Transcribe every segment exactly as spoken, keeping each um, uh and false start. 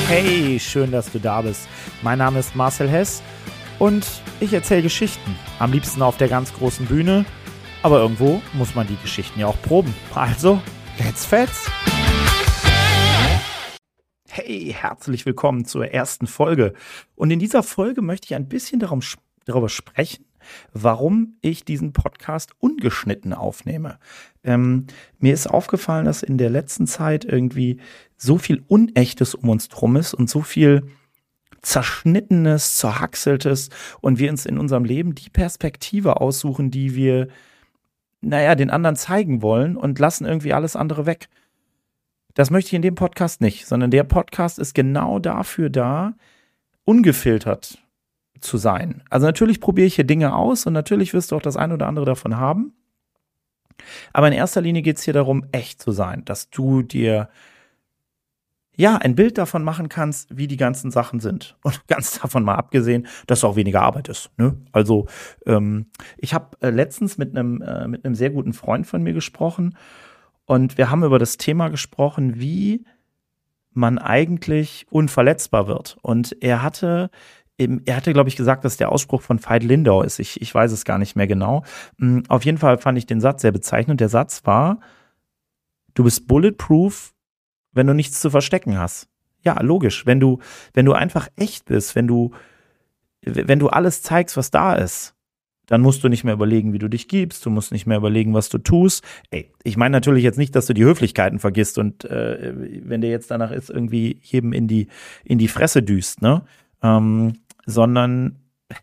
Hey, schön, dass du da bist. Mein Name ist Marcel Hess und ich erzähle Geschichten. Am liebsten auf der ganz großen Bühne, aber irgendwo muss man die Geschichten ja auch proben. Also, let's fetz! Hey, herzlich willkommen zur ersten Folge. Und in dieser Folge möchte ich ein bisschen darum, darüber sprechen, warum ich diesen Podcast ungeschnitten aufnehme. Ähm, mir ist aufgefallen, dass in der letzten Zeit irgendwie so viel Unechtes um uns drum ist und so viel Zerschnittenes, Zerhackseltes und wir uns in unserem Leben die Perspektive aussuchen, die wir, naja, den anderen zeigen wollen und lassen irgendwie alles andere weg. Das möchte ich in dem Podcast nicht, sondern der Podcast ist genau dafür da, ungefiltert zu sein. Also natürlich probiere ich hier Dinge aus und natürlich wirst du auch das eine oder andere davon haben. Aber in erster Linie geht es hier darum, echt zu sein, dass du dir ja ein Bild davon machen kannst, wie die ganzen Sachen sind. Und ganz davon mal abgesehen, dass es auch weniger Arbeit ist. Ne? Also ähm, ich habe äh, letztens mit einem äh, mit einem sehr guten Freund von mir gesprochen und wir haben über das Thema gesprochen, wie man eigentlich unverletzbar wird. Und er hatte Er hatte, glaube ich, gesagt, dass der Ausspruch von Veit Lindau ist. Ich, ich weiß es gar nicht mehr genau. Auf jeden Fall fand ich den Satz sehr bezeichnend. Der Satz war: Du bist bulletproof, wenn du nichts zu verstecken hast. Ja, logisch. Wenn du, wenn du einfach echt bist, wenn du, wenn du alles zeigst, was da ist, dann musst du nicht mehr überlegen, wie du dich gibst. Du musst nicht mehr überlegen, was du tust. Ey, ich meine natürlich jetzt nicht, dass du die Höflichkeiten vergisst und äh, wenn dir jetzt danach ist, irgendwie jedem in die, in die Fresse düst, ne? Ähm, sondern,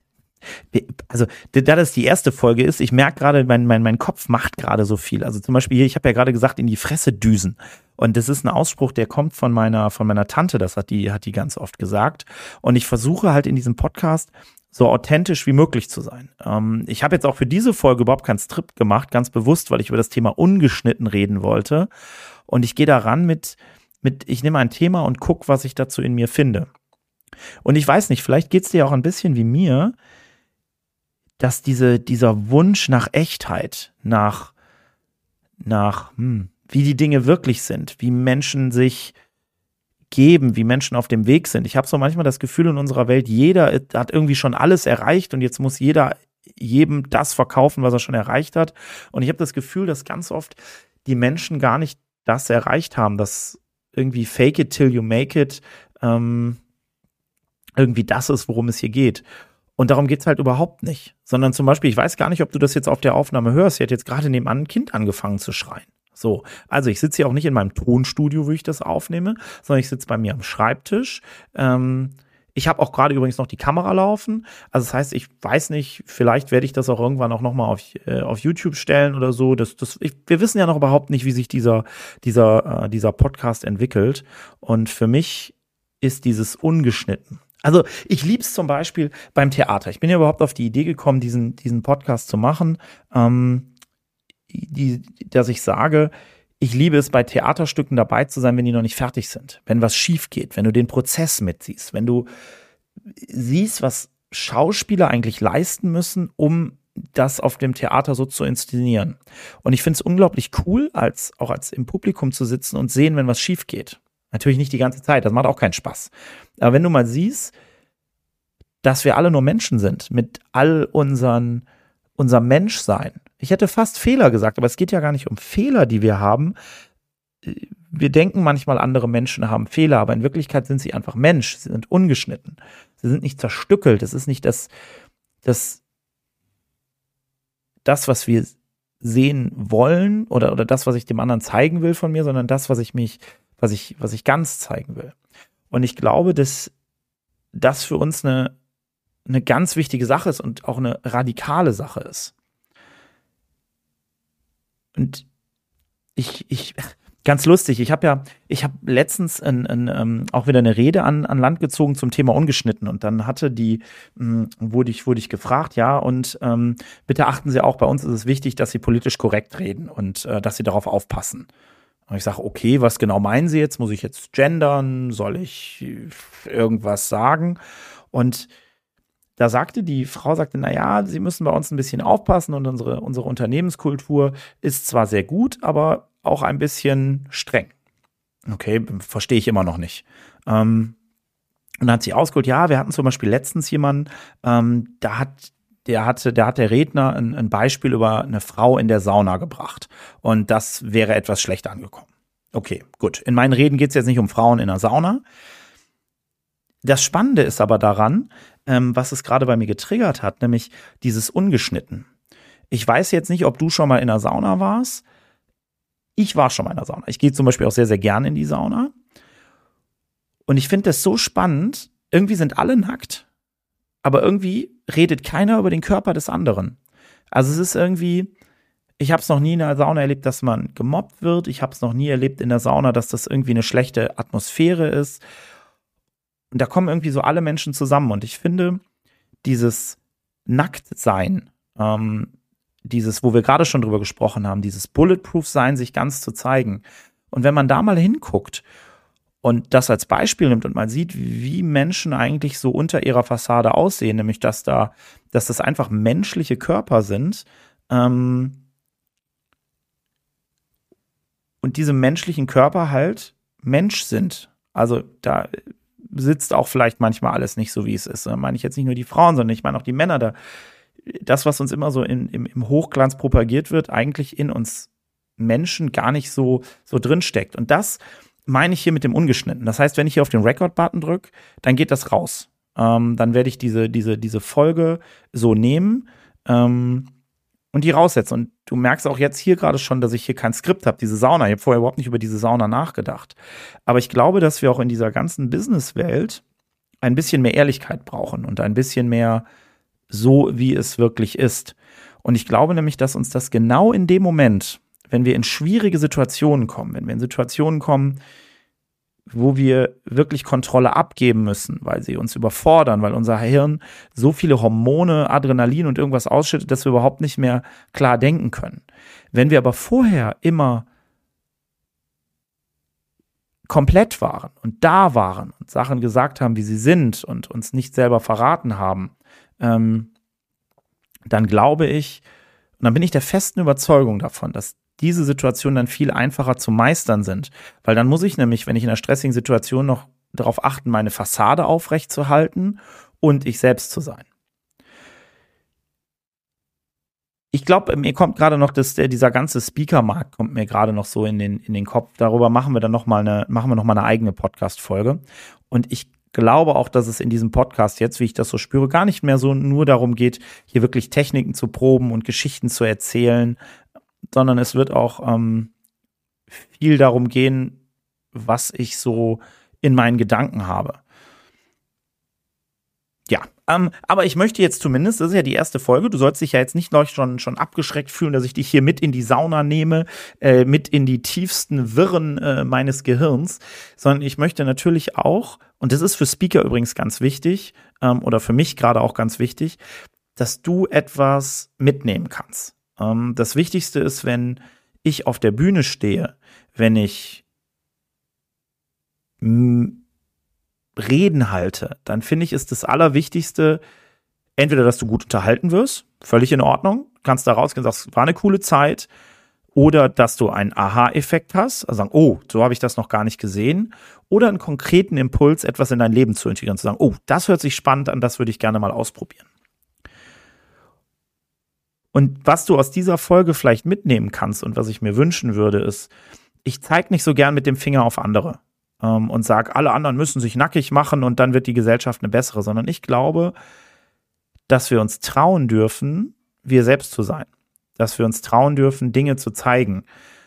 also da das die erste Folge ist, ich merke gerade, mein, mein, mein Kopf macht gerade so viel. Also zum Beispiel hier, ich habe ja gerade gesagt, in die Fresse düsen. Und das ist ein Ausspruch, der kommt von meiner, von meiner Tante, das hat die, hat die ganz oft gesagt. Und ich versuche halt in diesem Podcast so authentisch wie möglich zu sein. Ähm, ich habe jetzt auch für diese Folge überhaupt kein Skript gemacht, ganz bewusst, weil ich über das Thema ungeschnitten reden wollte. Und ich gehe da ran mit, mit, ich nehme ein Thema und gucke, was ich dazu in mir finde. Und ich weiß nicht, vielleicht geht es dir auch ein bisschen wie mir, dass diese, dieser Wunsch nach Echtheit, nach, nach hm, wie die Dinge wirklich sind, wie Menschen sich geben, wie Menschen auf dem Weg sind. Ich habe so manchmal das Gefühl in unserer Welt, jeder hat irgendwie schon alles erreicht und jetzt muss jeder jedem das verkaufen, was er schon erreicht hat. Und ich habe das Gefühl, dass ganz oft die Menschen gar nicht das erreicht haben, dass irgendwie fake it till you make it ähm, irgendwie das ist, worum es hier geht. Und darum geht es halt überhaupt nicht. Sondern zum Beispiel, ich weiß gar nicht, ob du das jetzt auf der Aufnahme hörst, sie hat jetzt gerade nebenan ein Kind angefangen zu schreien. So, also ich sitze hier auch nicht in meinem Tonstudio, wo ich das aufnehme, sondern ich sitze bei mir am Schreibtisch. Ähm, ich habe auch gerade übrigens noch die Kamera laufen. Also das heißt, ich weiß nicht, vielleicht werde ich das auch irgendwann auch nochmal auf, äh, auf YouTube stellen oder so. Das, das, ich, wir wissen ja noch überhaupt nicht, wie sich dieser, dieser, äh, dieser Podcast entwickelt. Und für mich ist dieses ungeschnitten. Also ich liebe es zum Beispiel beim Theater. Ich bin ja überhaupt auf die Idee gekommen, diesen, diesen Podcast zu machen, ähm, die, dass ich sage, ich liebe es, bei Theaterstücken dabei zu sein, wenn die noch nicht fertig sind. Wenn was schief geht, wenn du den Prozess mitsiehst, wenn du siehst, was Schauspieler eigentlich leisten müssen, um das auf dem Theater so zu inszenieren. Und ich finde es unglaublich cool, als auch als im Publikum zu sitzen und sehen, wenn was schief geht. Natürlich nicht die ganze Zeit, das macht auch keinen Spaß. Aber wenn du mal siehst, dass wir alle nur Menschen sind, mit all unseren, unserem Menschsein. Ich hätte fast Fehler gesagt, aber es geht ja gar nicht um Fehler, die wir haben. Wir denken manchmal, andere Menschen haben Fehler, aber in Wirklichkeit sind sie einfach Mensch, sie sind ungeschnitten. Sie sind nicht zerstückelt, es ist nicht das, das, das, was wir sehen wollen oder, oder das, was ich dem anderen zeigen will von mir, sondern das, was ich mich was ich, was ich ganz zeigen will. Und ich glaube, dass das für uns eine, eine ganz wichtige Sache ist und auch eine radikale Sache ist. Und ich, ich, ganz lustig, ich habe ja, ich habe letztens ein, ein, ähm, auch wieder eine Rede an, an Land gezogen zum Thema ungeschnitten und dann hatte die, mh, wurde ich, wurde ich gefragt, ja, und ähm, bitte achten Sie auch, bei uns ist es wichtig, dass Sie politisch korrekt reden und äh, dass Sie darauf aufpassen. Und ich sage, okay, was genau meinen Sie jetzt? Muss ich jetzt gendern? Soll ich irgendwas sagen? Und da sagte die Frau, sagte, naja, Sie müssen bei uns ein bisschen aufpassen und unsere, unsere Unternehmenskultur ist zwar sehr gut, aber auch ein bisschen streng. Okay, verstehe ich immer noch nicht. Ähm, Und dann hat sie ausgeholt, ja, wir hatten zum Beispiel letztens jemanden, ähm, da hat der hatte, der hat der Redner ein, ein Beispiel über eine Frau in der Sauna gebracht. Und das wäre etwas schlecht angekommen. Okay, gut. In meinen Reden geht es jetzt nicht um Frauen in der Sauna. Das Spannende ist aber daran, ähm, was es gerade bei mir getriggert hat, nämlich dieses Ungeschnitten. Ich weiß jetzt nicht, ob du schon mal in der Sauna warst. Ich war schon mal in der Sauna. Ich gehe zum Beispiel auch sehr, sehr gerne in die Sauna. Und ich finde das so spannend. Irgendwie sind alle nackt. Aber irgendwie redet keiner über den Körper des anderen. Also es ist irgendwie, ich habe es noch nie in der Sauna erlebt, dass man gemobbt wird. Ich habe es noch nie erlebt in der Sauna, dass das irgendwie eine schlechte Atmosphäre ist. Und da kommen irgendwie so alle Menschen zusammen. Und ich finde, dieses Nacktsein, ähm, dieses, wo wir gerade schon drüber gesprochen haben, dieses Bulletproof-Sein, sich ganz zu zeigen. Und wenn man da mal hinguckt und das als Beispiel nimmt und mal sieht, wie Menschen eigentlich so unter ihrer Fassade aussehen, nämlich dass da, dass das einfach menschliche Körper sind, ähm, und diese menschlichen Körper halt Mensch sind. Also da sitzt auch vielleicht manchmal alles nicht so, wie es ist. Da meine ich jetzt nicht nur die Frauen, sondern ich meine auch die Männer. Da, das, was uns immer so in, im, im Hochglanz propagiert wird, eigentlich in uns Menschen gar nicht so, so drinsteckt. Und das meine ich hier mit dem Ungeschnitten. Das heißt, wenn ich hier auf den Record-Button drücke, dann geht das raus. Ähm, dann werde ich diese, diese, diese Folge so nehmen ähm, und die raussetzen. Und du merkst auch jetzt hier gerade schon, dass ich hier kein Skript habe, diese Sauna. Ich habe vorher überhaupt nicht über diese Sauna nachgedacht. Aber ich glaube, dass wir auch in dieser ganzen Businesswelt ein bisschen mehr Ehrlichkeit brauchen und ein bisschen mehr so, wie es wirklich ist. Und ich glaube nämlich, dass uns das genau in dem Moment, wenn wir in schwierige Situationen kommen, wenn wir in Situationen kommen, wo wir wirklich Kontrolle abgeben müssen, weil sie uns überfordern, weil unser Hirn so viele Hormone, Adrenalin und irgendwas ausschüttet, dass wir überhaupt nicht mehr klar denken können. Wenn wir aber vorher immer komplett waren und da waren und Sachen gesagt haben, wie sie sind und uns nicht selber verraten haben, ähm, dann glaube ich, und dann bin ich der festen Überzeugung davon, dass diese Situationen dann viel einfacher zu meistern sind. Weil dann muss ich nämlich, wenn ich in einer stressigen Situation noch darauf achten, meine Fassade aufrechtzuerhalten und ich selbst zu sein. Ich glaube, mir kommt gerade noch das, dieser ganze Speaker-Markt kommt mir gerade noch so in den, in den Kopf. Darüber machen wir dann noch mal eine, machen wir noch mal eine eigene Podcast-Folge. Und ich glaube auch, dass es in diesem Podcast jetzt, wie ich das so spüre, gar nicht mehr so nur darum geht, hier wirklich Techniken zu proben und Geschichten zu erzählen, sondern es wird auch ähm, viel darum gehen, was ich so in meinen Gedanken habe. Ja, ähm, aber ich möchte jetzt zumindest, das ist ja die erste Folge, du sollst dich ja jetzt nicht noch schon, schon abgeschreckt fühlen, dass ich dich hier mit in die Sauna nehme, äh, mit in die tiefsten Wirren äh, meines Gehirns, sondern ich möchte natürlich auch, und das ist für Speaker übrigens ganz wichtig, ähm, oder für mich gerade auch ganz wichtig, dass du etwas mitnehmen kannst. Ähm, das Wichtigste ist, wenn ich auf der Bühne stehe, wenn ich m- Reden halte, dann finde ich, ist das Allerwichtigste, entweder, dass du gut unterhalten wirst, völlig in Ordnung, kannst da rausgehen und sagst, war eine coole Zeit, oder dass du einen Aha-Effekt hast, also sagen, oh, so habe ich das noch gar nicht gesehen, oder einen konkreten Impuls, etwas in dein Leben zu integrieren, zu sagen, oh, das hört sich spannend an, das würde ich gerne mal ausprobieren. Und was du aus dieser Folge vielleicht mitnehmen kannst und was ich mir wünschen würde, ist, ich zeige nicht so gern mit dem Finger auf andere ähm, und sage, alle anderen müssen sich nackig machen und dann wird die Gesellschaft eine bessere, sondern ich glaube, dass wir uns trauen dürfen, wir selbst zu sein. Dass wir uns trauen dürfen, Dinge zu zeigen.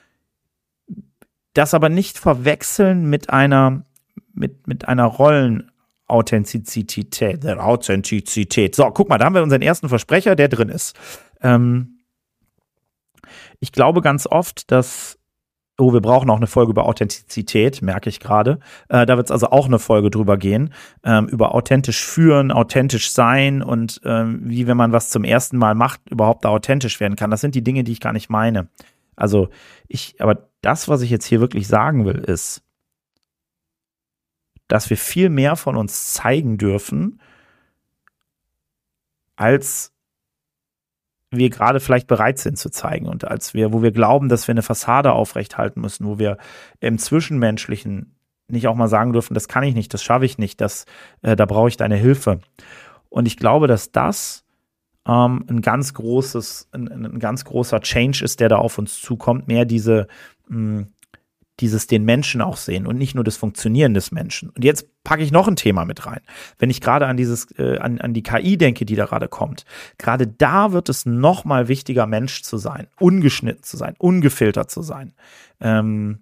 Das aber nicht verwechseln mit einer, mit, mit einer Rollenauthentizität. Authentizität. So, guck mal, da haben wir unseren ersten Versprecher, der drin ist. Ähm, ich glaube ganz oft, dass, oh, wir brauchen auch eine Folge über Authentizität, merke ich gerade. Äh, da wird es also auch eine Folge drüber gehen, ähm, über authentisch führen, authentisch sein und ähm, wie, wenn man was zum ersten Mal macht, überhaupt da authentisch werden kann. Das sind die Dinge, die ich gar nicht meine. Also ich, aber das, was ich jetzt hier wirklich sagen will, ist, dass wir viel mehr von uns zeigen dürfen, als wir gerade vielleicht bereit sind zu zeigen und als wir, wo wir glauben, dass wir eine Fassade aufrechthalten müssen, wo wir im Zwischenmenschlichen nicht auch mal sagen dürfen, das kann ich nicht, das schaffe ich nicht, das, äh, da brauche ich deine Hilfe. Und ich glaube, dass das ähm, ein ganz großes, ein, ein ganz großer Change ist, der da auf uns zukommt, mehr diese, mh, dieses den Menschen auch sehen und nicht nur das Funktionieren des Menschen. Und jetzt packe ich noch ein Thema mit rein. Wenn ich gerade an dieses, äh, an, an die K I denke, die da gerade kommt, gerade da wird es noch mal wichtiger, Mensch zu sein, ungeschnitten zu sein, ungefiltert zu sein. Ähm,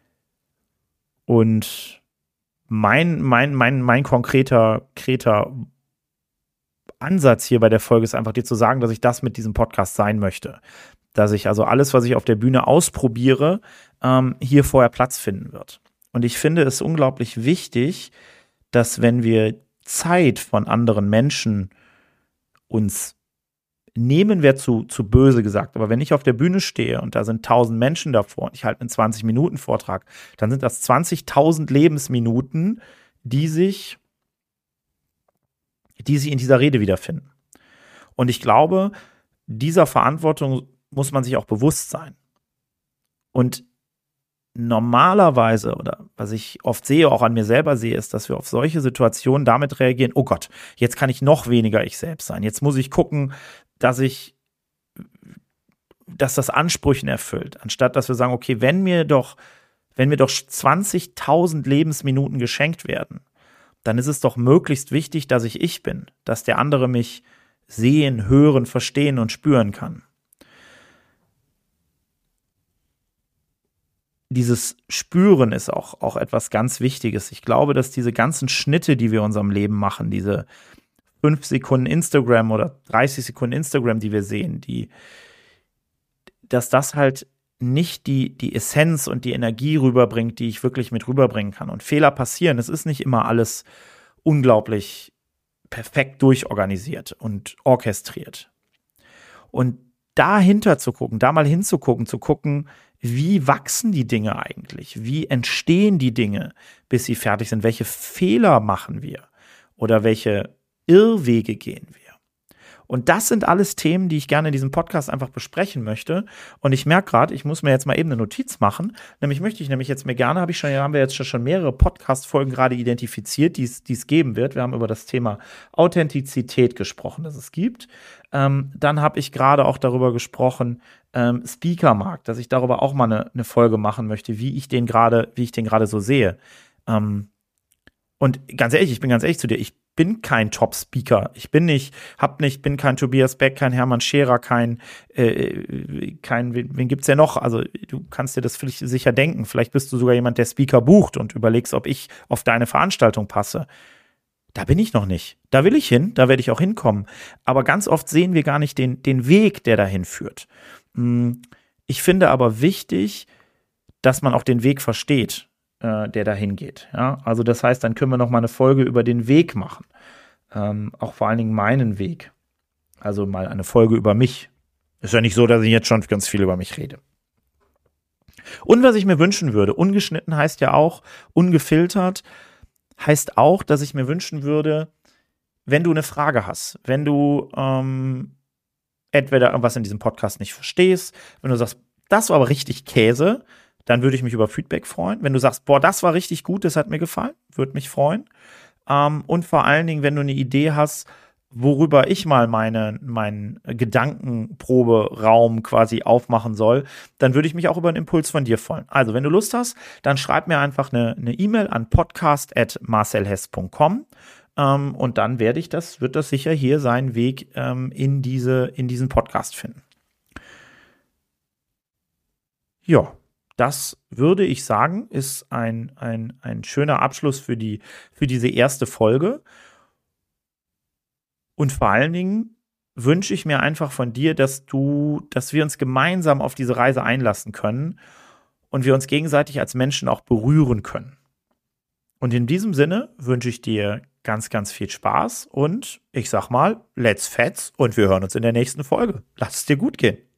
und mein, mein, mein, mein konkreter, konkreter Ansatz hier bei der Folge ist einfach dir zu sagen, dass ich das mit diesem Podcast sein möchte. Dass ich also alles, was ich auf der Bühne ausprobiere, ähm, hier vorher Platz finden wird. Und ich finde es unglaublich wichtig, dass wenn wir Zeit von anderen Menschen uns nehmen, wäre zu, zu böse gesagt, aber wenn ich auf der Bühne stehe und da sind tausend Menschen davor und ich halte einen zwanzig-Minuten-Vortrag, dann sind das zwanzigtausend Lebensminuten, die sich, die sich in dieser Rede wiederfinden. Und ich glaube, dieser Verantwortung muss man sich auch bewusst sein. Und normalerweise, oder was ich oft sehe, auch an mir selber sehe, ist, dass wir auf solche Situationen damit reagieren, oh Gott, jetzt kann ich noch weniger ich selbst sein. Jetzt muss ich gucken, dass ich, dass das Ansprüchen erfüllt, anstatt dass wir sagen, okay, wenn mir doch, wenn mir doch zwanzigtausend Lebensminuten geschenkt werden, dann ist es doch möglichst wichtig, dass ich ich bin, dass der andere mich sehen, hören, verstehen und spüren kann. Dieses Spüren ist auch, auch etwas ganz Wichtiges. Ich glaube, dass diese ganzen Schnitte, die wir in unserem Leben machen, diese fünf Sekunden Instagram oder dreißig Sekunden Instagram, die wir sehen, die, dass das halt nicht die, die Essenz und die Energie rüberbringt, die ich wirklich mit rüberbringen kann. Und Fehler passieren. Es ist nicht immer alles unglaublich perfekt durchorganisiert und orchestriert. Und dahinter zu gucken, da mal hinzugucken, zu gucken, wie wachsen die Dinge eigentlich? Wie entstehen die Dinge, bis sie fertig sind? Welche Fehler machen wir? Oder welche Irrwege gehen wir? Und das sind alles Themen, die ich gerne in diesem Podcast einfach besprechen möchte. Und ich merke gerade, ich muss mir jetzt mal eben eine Notiz machen. Nämlich möchte ich nämlich jetzt mir gerne, habe ich schon, haben wir jetzt schon mehrere Podcast-Folgen gerade identifiziert, die es geben wird. Wir haben über das Thema Authentizität gesprochen, das es gibt. Ähm, dann habe ich gerade auch darüber gesprochen, ähm, Speaker-Markt, dass ich darüber auch mal eine, eine Folge machen möchte, wie ich den gerade, wie ich den gerade so sehe. Ähm, und ganz ehrlich, ich bin ganz ehrlich zu dir, ich bin kein Top-Speaker. Ich bin nicht, hab nicht, bin kein Tobias Beck, kein Hermann Scherer, kein, äh, kein, wen, wen gibt's ja noch? Also du kannst dir das vielleicht sicher denken. Vielleicht bist du sogar jemand, der Speaker bucht und überlegst, ob ich auf deine Veranstaltung passe. Da bin ich noch nicht. Da will ich hin, da werde ich auch hinkommen. Aber ganz oft sehen wir gar nicht den, den Weg, der dahin führt. Ich finde aber wichtig, dass man auch den Weg versteht, der dahin geht. Ja? Also das heißt, dann können wir noch mal eine Folge über den Weg machen. Ähm, auch vor allen Dingen meinen Weg. Also mal eine Folge über mich. Ist ja nicht so, dass ich jetzt schon ganz viel über mich rede. Und was ich mir wünschen würde, ungeschnitten heißt ja auch, ungefiltert, heißt auch, dass ich mir wünschen würde, wenn du eine Frage hast, wenn du ähm, entweder irgendwas in diesem Podcast nicht verstehst, wenn du sagst, das war aber richtig Käse, dann würde ich mich über Feedback freuen. Wenn du sagst, boah, das war richtig gut, das hat mir gefallen, würde mich freuen. Ähm, und vor allen Dingen, wenn du eine Idee hast, worüber ich mal meine, meinen Gedankenproberaum quasi aufmachen soll, dann würde ich mich auch über einen Impuls von dir freuen. Also, wenn du Lust hast, dann schreib mir einfach eine eine E-Mail an podcast at marcelhess punkt com ähm, und dann werde ich das, wird das sicher hier seinen Weg ähm, in diese, in diesen Podcast finden. Ja. Das würde ich sagen, ist ein, ein, ein schöner Abschluss für, die, für diese erste Folge. Und vor allen Dingen wünsche ich mir einfach von dir, dass du, dass wir uns gemeinsam auf diese Reise einlassen können und wir uns gegenseitig als Menschen auch berühren können. Und in diesem Sinne wünsche ich dir ganz, ganz viel Spaß und ich sag mal, let's fetz und wir hören uns in der nächsten Folge. Lass es dir gut gehen.